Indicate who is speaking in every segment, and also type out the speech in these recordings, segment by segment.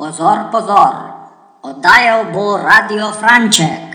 Speaker 1: Pozor, pozor, oddajal bo Radio Franček.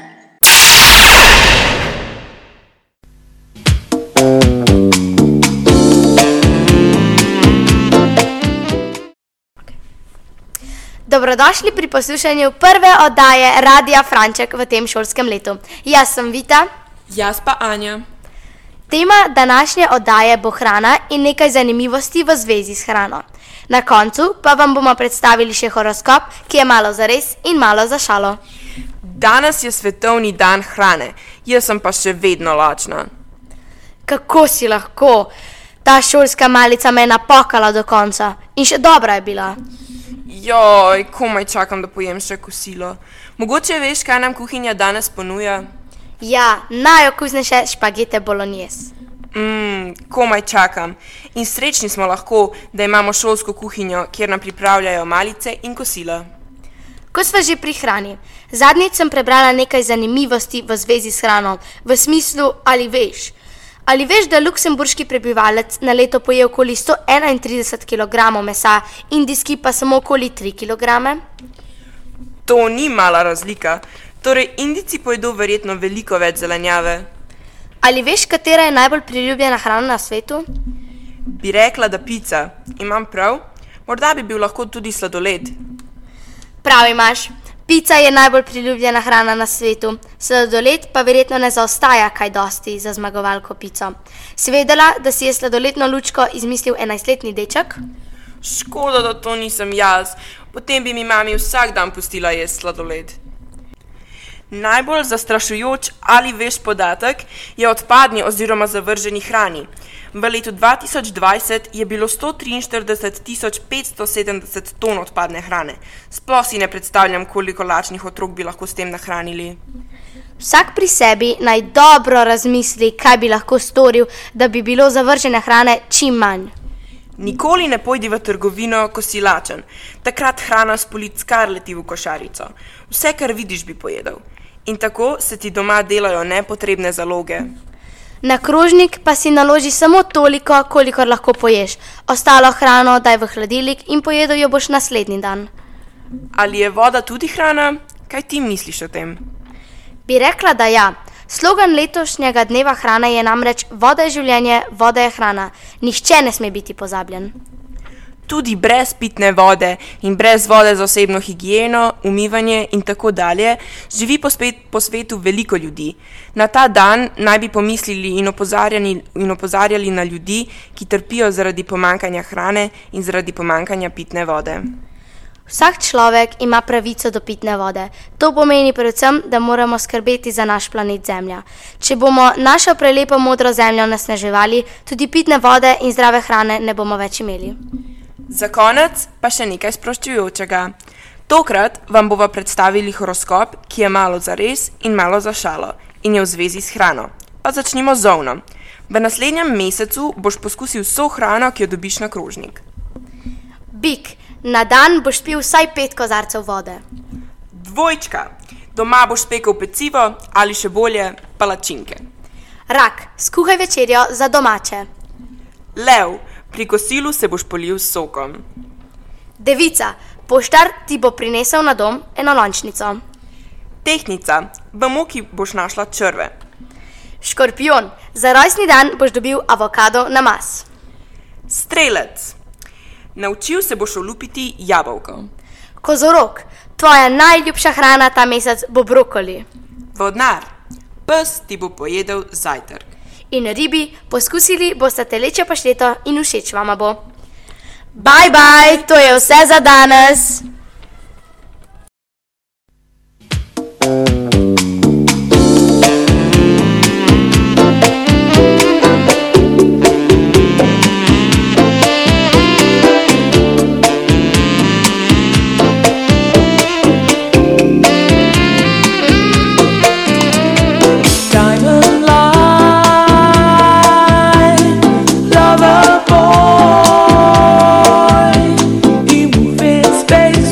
Speaker 2: Dobrodošli pri poslušanju prve oddaje Radia Franček v tem šolskem letu. Jaz sem Vita.
Speaker 3: Jaz pa Anja.
Speaker 2: Tema današnje oddaje bo hrana in nekaj zanimivosti v zvezi s hrano. Na koncu pa vam bomo predstavili še horoskop, ki je malo zares in malo za šalo.
Speaker 3: Danes je svetovni dan hrane, jaz sem pa še vedno lačna.
Speaker 2: Kako si lahko? Ta šolska malica me je napokala do konca in še dobra je bila.
Speaker 3: Joj, komaj čakam, da pojem še kosilo. Mogoče veš, kaj nam kuhinja danes ponuja?
Speaker 2: Ja, najokusnejše špagete bolognese.
Speaker 3: Komaj čakam. In srečni smo lahko, da imamo šolsko kuhinjo, kjer nam pripravljajo malice in kosila.
Speaker 2: Ko sva že pri hrani, zadnjič sem prebrala nekaj zanimivosti v zvezi s hrano, v smislu, ali veš, da luksemburški prebivalec na leto poje okoli 131 kg mesa, indijski pa samo okoli 3 kg?
Speaker 3: To ni mala razlika. Torej, Indijci pojedo verjetno veliko več zelenjave.
Speaker 2: Ali veš, katera je najbolj priljubljena hrana na svetu?
Speaker 3: Bi rekla, da pica. Imam prav? Morda bi bil lahko tudi sladoled.
Speaker 2: Prav imaš. Pica je najbolj priljubljena hrana na svetu. Sladoled pa verjetno ne zaostaja kaj dosti za zmagovalko pico. Si vedela, da si je sladoledno lučko izmislil 11-letni deček?
Speaker 3: Škoda, da to nisem jaz. Potem bi mi mami vsak dan pustila jesti sladoled. Najbolj zastrašujoč ali veš podatek je odpadni oziroma zavrženi hrani. V letu 2020 je bilo 143 570 ton odpadne hrane. Sploh si ne predstavljam, koliko lačnih otrok bi lahko s tem nahranili.
Speaker 2: Vsak pri sebi naj dobro razmisli, kaj bi lahko storil, da bi bilo zavržene hrane čim manj.
Speaker 3: Nikoli ne pojdi v trgovino, ko si lačen. Takrat hrana s polic kar leti v košarico. Vse, kar vidiš, bi pojedel. In tako se ti doma delajo nepotrebne zaloge.
Speaker 2: Na krožnik pa si naloži samo toliko, kolikor lahko poješ. Ostalo hrano daj v hladilnik in pojedel jo boš naslednji dan.
Speaker 3: Ali je voda tudi hrana? Kaj ti misliš o tem?
Speaker 2: Bi rekla, da ja. Slogan letošnjega dneva hrane je namreč voda je življenje, voda je hrana. Nihče ne sme biti pozabljen.
Speaker 3: Tudi brez pitne vode in brez vode za osebno higieno, umivanje in tako dalje, živi po svetu veliko ljudi. Na ta dan naj bi pomislili in opozarjali na ljudi, ki trpijo zaradi pomanjkanja hrane in zaradi pomanjkanja pitne vode.
Speaker 2: Vsak človek ima pravico do pitne vode. To pomeni predvsem, da moramo skrbeti za naš planet Zemlja. Če bomo našo prelepo modro zemljo nasneževali, tudi pitne vode in zdrave hrane ne bomo več imeli.
Speaker 3: Za konec pa še nekaj sproščujočega. Tokrat vam bova predstavili horoskop, ki je malo zares in malo za šalo in je v zvezi s hrano. Pa začnimo z ovnom. V naslednjem mesecu boš poskusil vso hrano, ki jo dobiš na krožnik.
Speaker 2: Bik, na dan boš pil vsaj 5 kozarcev vode.
Speaker 3: Dvojčka, doma boš spekel pecivo ali še bolje palačinke.
Speaker 2: Rak, skuhaj večerjo za domače.
Speaker 3: Lev, pri kosilu se boš polil s sokom.
Speaker 2: Devica, poštar ti bo prinesel na dom enolončnico.
Speaker 3: Tehtnica, v moki boš našla črve.
Speaker 2: Škorpijon, za rojstni dan boš dobil avokado na mas.
Speaker 3: Strelec, naučil se boš olupiti jabolko.
Speaker 2: Kozorog, tvoja najljubša hrana ta mesec bo brokoli.
Speaker 3: Vodnar, pes ti bo pojedel zajtrk.
Speaker 2: In ribi, poskusili boste telečjo pašteto in všeč vama bo. Bye bye, to je vse za danes.
Speaker 4: Space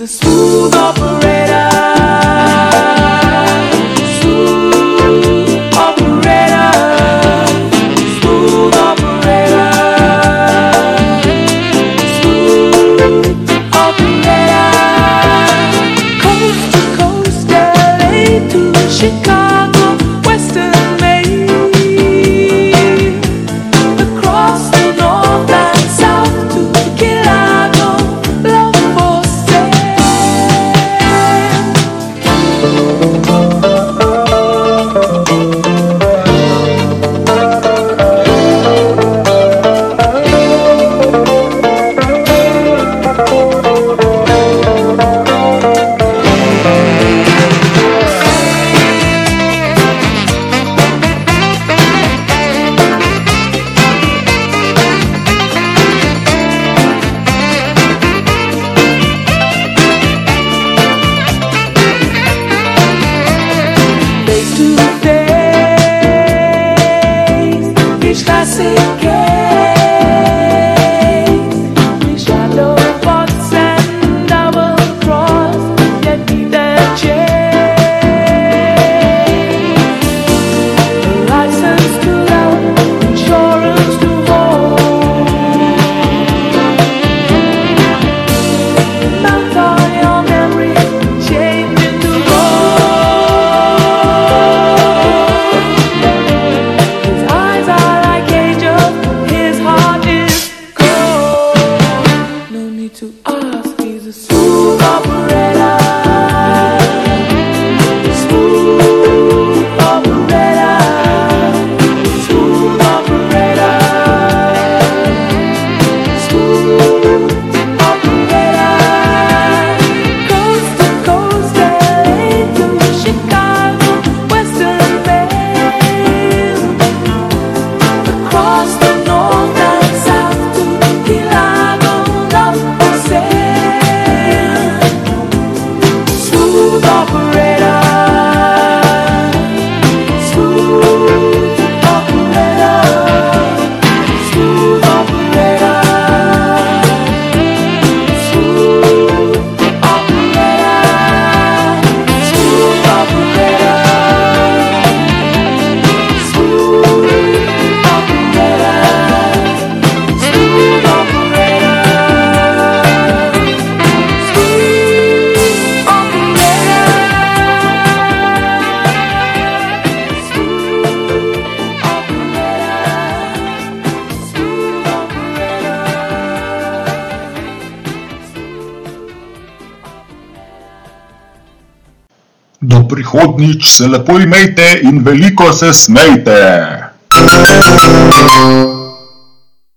Speaker 4: a smooth operator. Smooth operator. Smooth operator. Smooth operator. Coast to coast, LA to Chicago, Western Maine. Across the north and south to Chicago, love for sale. Face to face, each classic case. We shadow box and double cross, yet neither change. License to love, insurance to hold. Mount all your memories, change into gold. His eyes are like angels, his heart is cold. No need to ask, he's a smooth operator. Smooth operator. Smooth operator. Smooth operator. Coast to coast, LA to Chicago, Western Maine. Across the north and south to Chicago, love for sale. Smooth operator. Smooth operator. Smooth operator. Smooth operator. Smooth operator. Smooth operator. Smooth operator. Smooth
Speaker 5: Do prihodnjič se lepo imejte in veliko se smejte.